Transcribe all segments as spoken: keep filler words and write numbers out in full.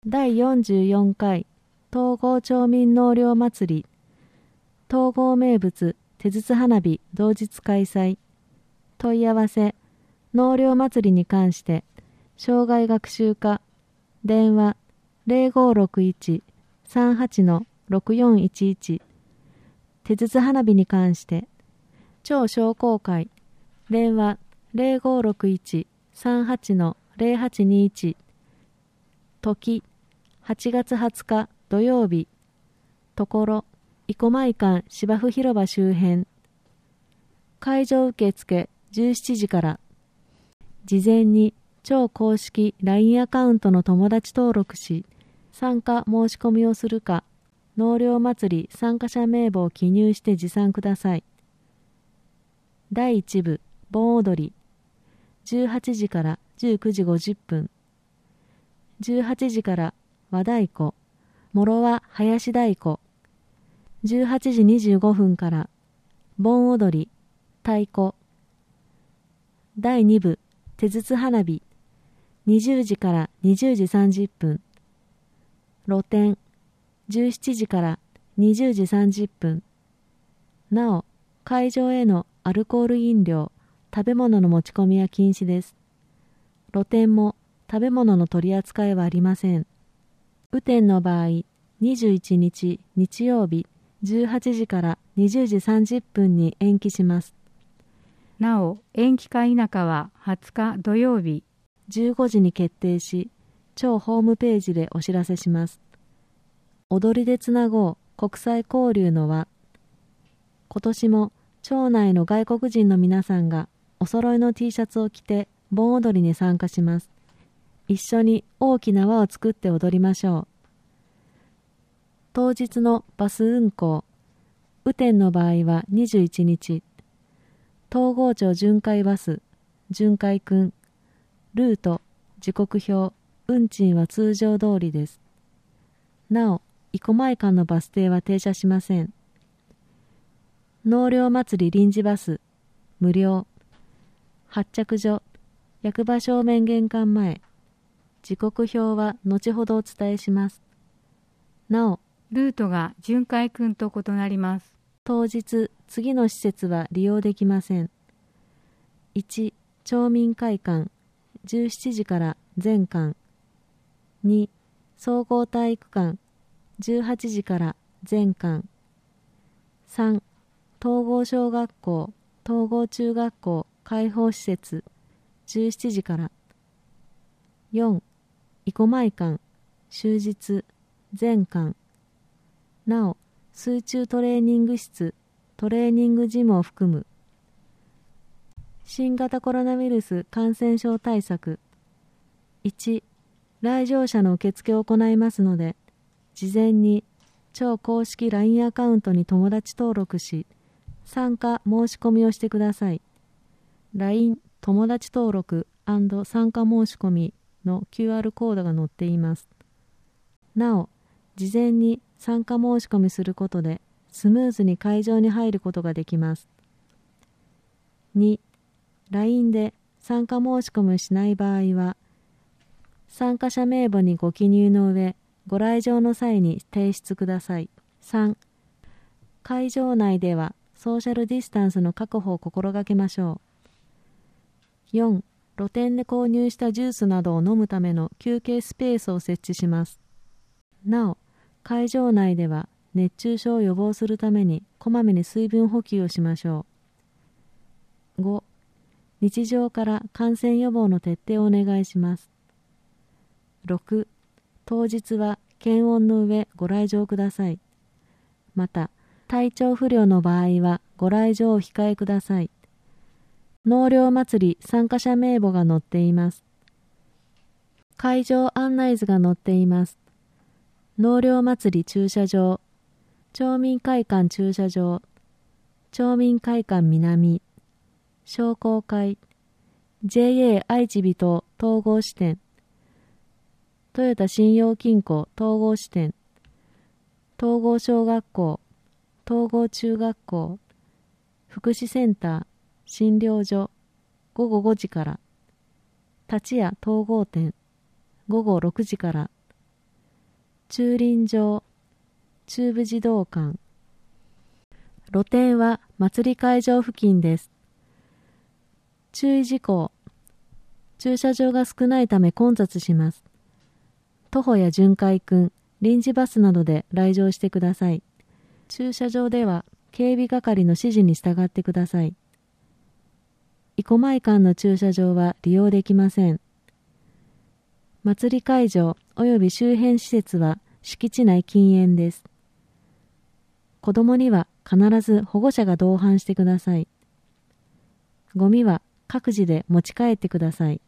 だいよんじゅうよんかい統合町民納涼祭り統合名物手筒花火同日開催。問い合わせ納涼祭りに関して障害学習課電話 ゼロごろくいち さんはち ろくよんいちいち。手筒花火に関して超商工会電話 ゼロごろくいち さんはち ゼロはちにいち。時はちがつはつか土曜日。ところ生駒館芝生広場周辺。会場受付じゅうしちじから。事前に超公式 ライン アカウントの友達登録し、参加申し込みをするか、納涼祭り参加者名簿を記入して持参ください。だいいち部盆踊りじゅうはちじからじゅうくじごじゅっぷん。じゅうはちじから和太鼓、もろは林太鼓。じゅうはちじにじゅうごふんから盆踊り、太鼓。だいに部手筒花火にじゅうじからにじゅうじさんじゅっぷん。露店じゅうしちじからにじゅうじさんじゅっぷん。なお、会場へのアルコール飲料、食べ物の持ち込みは禁止です。露店も食べ物の取り扱いはありません。雨天の場合、にじゅういちにち日曜日じゅうはちじからにじゅうじさんじゅっぷんに延期します。 なお、延期か否かははつか土曜日じゅうごじに決定し、町ホームページでお知らせします。踊りでつなごう国際交流の輪。今年も町内の外国人の皆さんがお揃いの T シャツを着て盆踊りに参加します。一緒に大きな輪を作って踊りましょう。当日のバス運行、雨天の場合はにじゅういちにち。東郷町巡回バス、巡回くん、ルート、時刻表、運賃は通常通りです。なお、生駒館のバス停は停車しません。納涼祭り臨時バス、無料。発着所、役場正面玄関前。時刻表は後ほどお伝えします。なお、 ルートが巡回くんと異なります。 当日、次の施設は利用できません。いち、町民会館、じゅうしちじから全館。に、総合体育館、じゅうはちじから全館。さん、統合小学校、統合中学校開放施設、じゅうしちじから。よん、生駒館、終日、全館。なお、水中トレーニング室、トレーニングジムを含む。新型コロナウイルス感染症対策。いち、来場者の受付を行いますので、事前に町公式 ライン アカウントに友達登録し、参加申し込みをしてください。ライン 友達登録&参加申し込みの キューアール コードが載っています。なお、事前に参加申し込みすることでスムーズに会場に入ることができます。に、ライン で参加申し込みをしない場合は、参加者名簿にご記入の上、ご来場の際に提出ください。さん、会場内ではソーシャルディスタンスの確保を心がけましょう。よん、露店で購入したジュースなどを飲むための休憩スペースを設置します。なお、会場内では熱中症を予防するためにこまめに水分補給をしましょう。ご、日常から感染予防の徹底をお願いします。ろく、当日は検温の上ご来場ください。また、体調不良の場合はご来場を控えください。納涼祭り参加者名簿が載っています。会場案内図が載っています。納涼祭り駐車場、町民会館駐車場、町民会館南、商工会、ジェイエー 愛知ビト統合支店、トヨタ信用金庫統合支店、統合小学校、統合中学校、福祉センター、診療所、ごごごじから、立屋統合店、ごごろくじから、 駐輪場、中部児童館。露店は祭り会場付近です。注意事項。駐車場が少ないため混雑します。徒歩や巡回訓、臨時バスなどで来場してください。駐車場では警備係の指示に従ってください。生駒井間の駐車場は利用できません。祭り会場及び周辺施設は敷地内禁煙です。子供には必ず保護者が同伴してください。ゴミは各自で持ち帰ってください。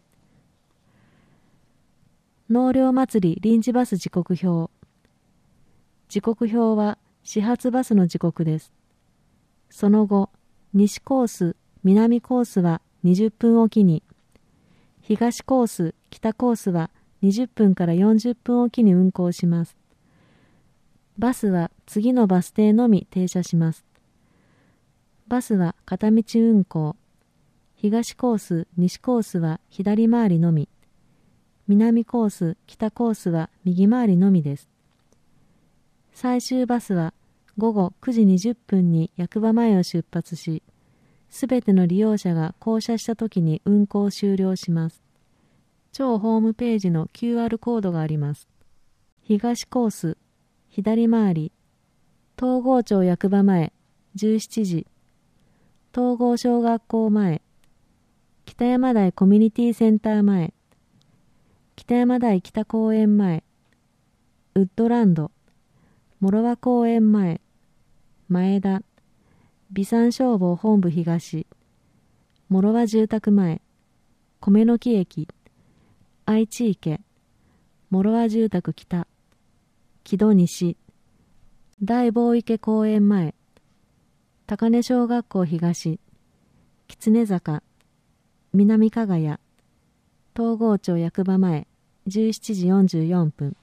納涼祭り臨時バス時刻表。時刻表は始発バスの時刻です。その後、西コース、南コースはにじゅっぷんおきに、東コース、北コースはにじゅっぷんからよんじゅっぷんおきに運行します。バスは次のバス停のみ停車します。バスは片道運行。東コース、西コースは左回りのみ。南コース、北コースは右回りのみです。最終バスはごごくじにじゅっぷんに役場前を出発し、すべての利用者が降車したときに運行を終了します。超ホームページの キューアール コードがあります。東コース、左回り、東郷町役場前、じゅうしちじ、東郷小学校前、北山台コミュニティセンター前、北山台北公園前、ウッドランド、諸和公園前、前田、備産消防本部東、諸和住宅前、米の木駅、愛知池、諸和住宅北、木戸西、大坊池公園前、高根小学校東、狐坂、南加賀谷、東郷町役場前、じゅうしちじよんじゅうよんぷん。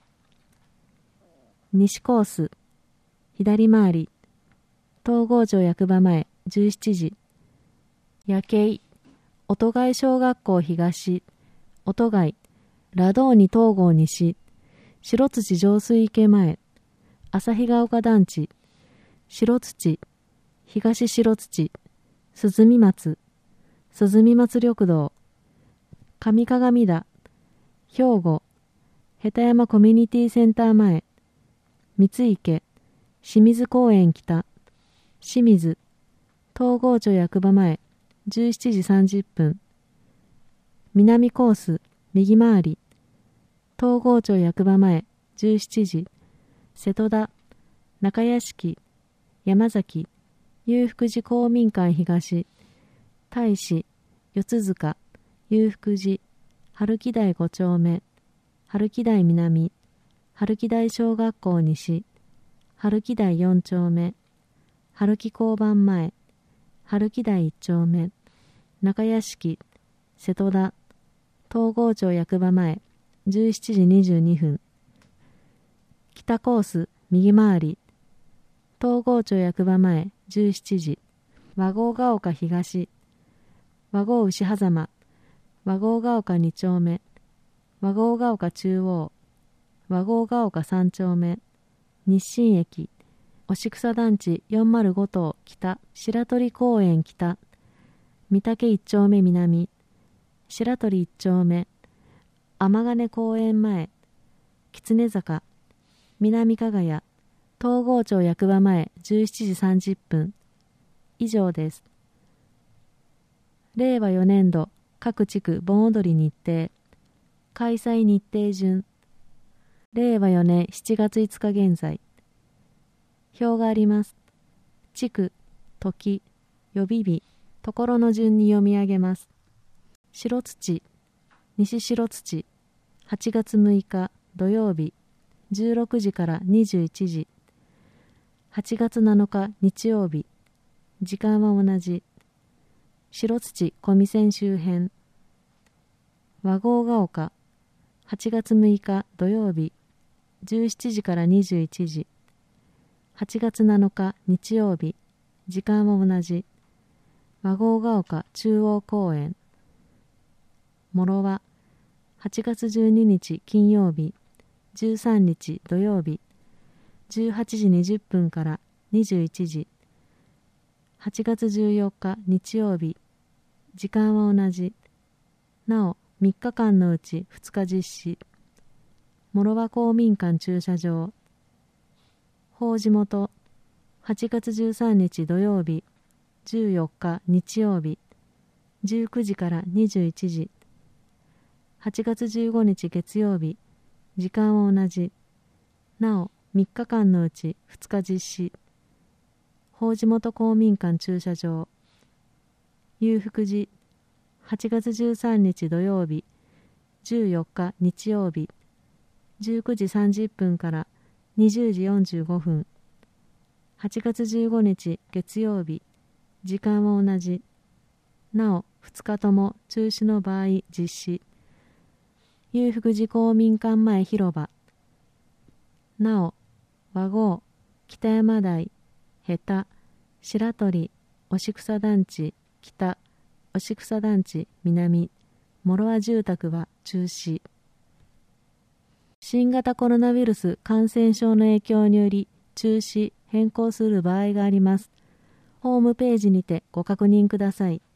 西コース、左回り、東郷町役場前、じゅうしちじ。夜景、音貝小学校東、音貝、羅道に東郷西、白土浄水池前、旭ヶ丘団地、白土、東白土、鈴見松、鈴見松緑道、上鏡田、兵庫、下田山コミュニティセンター前、三池、清水公園北、清水、東郷町役場前、じゅうしちじさんじゅっぷん。南コース、右回り、東郷町役場前、じゅうしちじ。瀬戸田、中屋敷、山崎、裕福寺公民館東、大使、四塚、裕福寺、春木台ご丁目、春木台南、春木台小学校西、春木台よん丁目、春木交番前、春木台いち丁目、中屋敷、瀬戸田、東郷町役場前、じゅうしちじにじゅうにふん。北コース、右回り、東郷町役場前、じゅうしちじ。和合ヶ丘東、和合牛狭間、和合ヶ丘に丁目、和合ヶ丘中央、和合ヶ丘さん丁目、日清駅、押草団地よんまるご棟北、白鳥公園北、御嶽いち丁目南、白鳥いち丁目、天金公園前、狐坂、南加賀谷、東郷町役場前じゅうしちじさんじゅっぷん。以上です。れいわよねん度各地区盆踊り日程、開催日程順、れいわよねんしちがついつか現在。表があります。地区、時、予備日、ところの順に読み上げます。白土、西白土、はちがつむいか土曜日、じゅうろくじからにじゅういちじ。はちがつなのか日曜日、時間は同じ。白土小見線周辺。和合ヶ丘、はちがつむいか土曜日、じゅうしちじからにじゅういちじ。はちがつなのか日曜日、時間は同じ。和合ヶ丘中央公園。諸和、はちがつじゅうににち金曜日、 じゅうさんにち土曜日じゅうはちじにじゅっぷんからにじゅういちじ、はちがつじゅうよっか日曜日、時間は同じ。なおみっかかんのうちふつか実施。諸和公民館駐車場。法事元、はちがつじゅうさんにち土曜日、じゅうよっか日曜日、じゅうくじからにじゅういちじ。はちがつじゅうごにち月曜日、時間は同じ。なおみっかかんのうちふつか実施。法事元公民館駐車場。裕福寺、はちがつじゅうさんにち土曜日、じゅうよっか日曜日、じゅうくじさんじゅっぷんからにじゅうじよんじゅうごふん。はちがつじゅうごにち月曜日、時間は同じ。なおふつかとも中止の場合実施。裕福寺公民館前広場。なお和合、北山台、下手、白鳥、押草団地北、押草団地南、諸和住宅は中止。新型コロナウイルス感染症の影響により中止・変更する場合があります。ホームページにてご確認ください。